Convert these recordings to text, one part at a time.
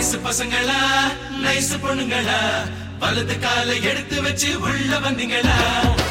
வயசு பசங்களா நைஸ் பொண்ணுங்களா வலது காலை எடுத்து வச்சு உள்ள வந்தீங்களா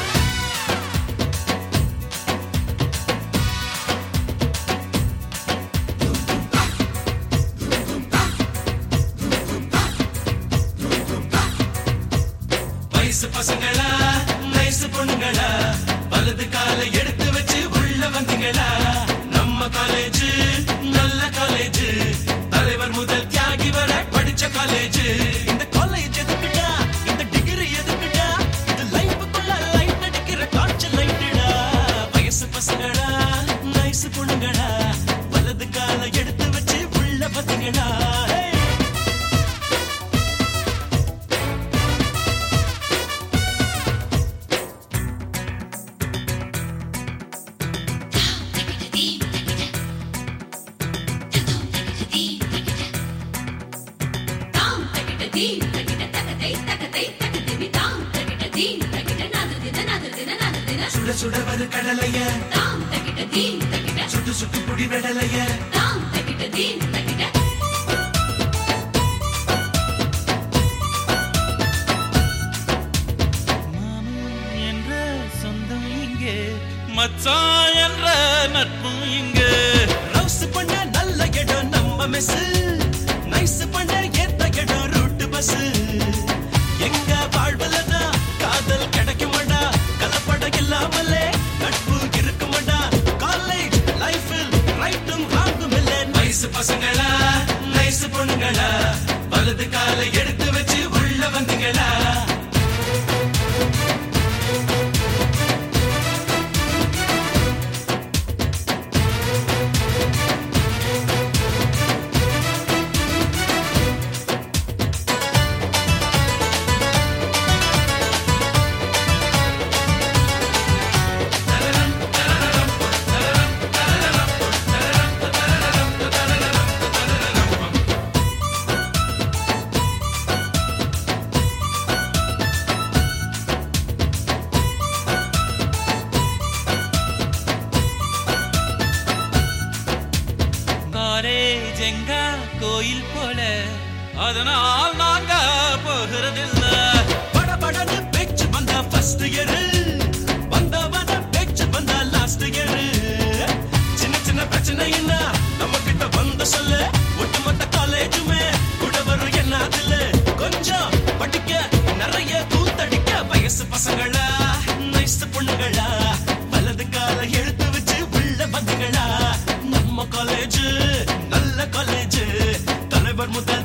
வயசு பசங்களா நைஸ் பொண்ணுங்களா வலது காலை எடுத்து வச்சு உள்ள வந்தீங்களா நம்ம காலேஜ் நல்ல காலேஜ் தலைவர் முதல் தியாகி வர படிச்ச காலேஜ் இந்த காலேஜ் எதுக்குடா இந்த டிகிரி எதுக்குடா இது லைஃப்க்குள்ள லைட் அடிக்கிற டார்ச் லைட்டடா வயசு பசங்களா நைஸ் பொண்ணுங்களா வலது காலை எடுத்து வச்சு உள்ள வந்தீங்களா சுட சுட வரு கடலைய சுட்டு சுட்டு புடி விடலைய என்ற சொந்தம் இங்கே மச்சான் என்ற நட்பு இங்கே ரவுஸ் பண்ண நல்ல இடம் நம்ம மெஸ் நைஸ் பண்ண ஏத்த இடம் ரூட் பஸ் எங்க வாழ்வலதா காதல் கிடைக்குமாடா கலப்பட இல்லாமலே நட்பு இருக்குமாடா காலேஜ் லைஃபில் ரைட்டும் ராங்கும் இல்ல வயசு பசங்களா நைஸ் பொண்ணுங்களா வலது காலை எடுத்து வச்சு உள்ள வந்தீங்களா எங்க கோயில் போல அதனால் நாங்க போகிறதில்ல படபடன்னு பேச்சு வந்தா ஃபர்ஸ்ட் இயர் வந்தவன பேச்சு வந்தா லாஸ்ட் இயர் சின்ன சின்ன பிரச்சனை என்ன நம்ம கிட்ட வந்து சொல்ல ஒட்டுமொத்த காலேஜுமே கூட வரும் என்னதில்ல கொஞ்சம் படிக்க நிறைய கூத்தடிக்க வயசு பசங்களா நைஸ் பொண்ணுங்களா வலது கால எடுத்து வச்சு உள்ள வந்தீங்களா நம்ம காலேஜ் நல்ல காலேஜ் தலைவர் முதல்